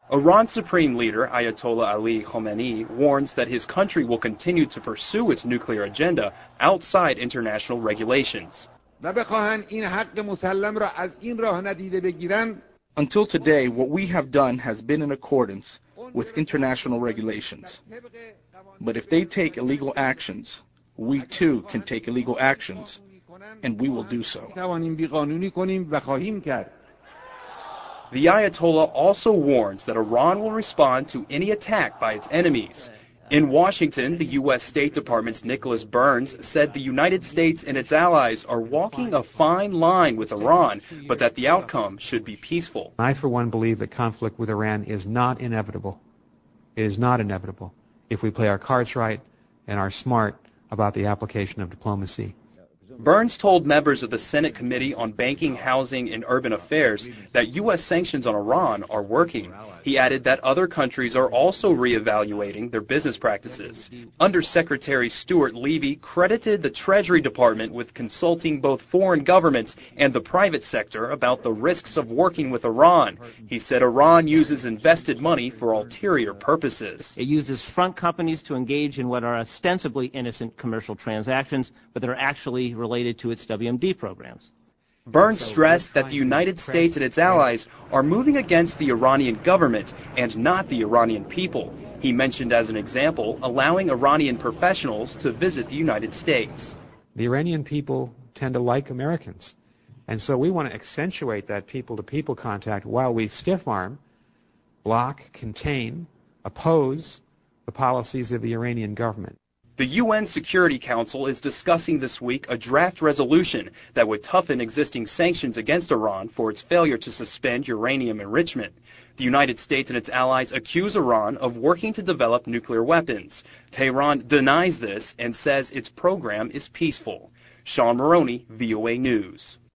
Iran's supreme leader, Ayatollah Ali Khamenei, warns that his country will continue to pursue its nuclear agenda outside international regulations. Until today, what we have done has been in accordance with international regulations. But if they take illegal actions, we too can take illegal actions, and we will do so. The Ayatollah also warns that Iran will respond to any attack by its enemies. In Washington, the U.S. State Department's Nicholas Burns said the United States and its allies are walking a fine line with Iran, but that the outcome should be peaceful. I, for one, believe that conflict with Iran is not inevitable. It is not inevitable if we play our cards right and are smart about the application of diplomacy. Burns told members of the Senate Committee on Banking, Housing, and Urban Affairs that U.S. sanctions on Iran are working. He added that other countries are also reevaluating their business practices. Undersecretary Stuart Levy credited the Treasury Department with consulting both foreign governments and the private sector about the risks of working with Iran. He said Iran uses invested money for ulterior purposes. It uses front companies to engage in what are ostensibly innocent commercial transactions, but that are actually related to its WMD programs. Burns stressed that the United States and its allies are moving against the Iranian government and not the Iranian people. He mentioned as an example allowing Iranian professionals to visit the United States. The Iranian people tend to like Americans, and so we want to accentuate that people-to-people contact while we stiff-arm, block, contain, oppose the policies of the Iranian government. The UN Security Council is discussing this week a draft resolution that would toughen existing sanctions against Iran for its failure to suspend uranium enrichment. The United States and its allies accuse Iran of working to develop nuclear weapons. Tehran denies this and says its program is peaceful. Sean Maroney, VOA News.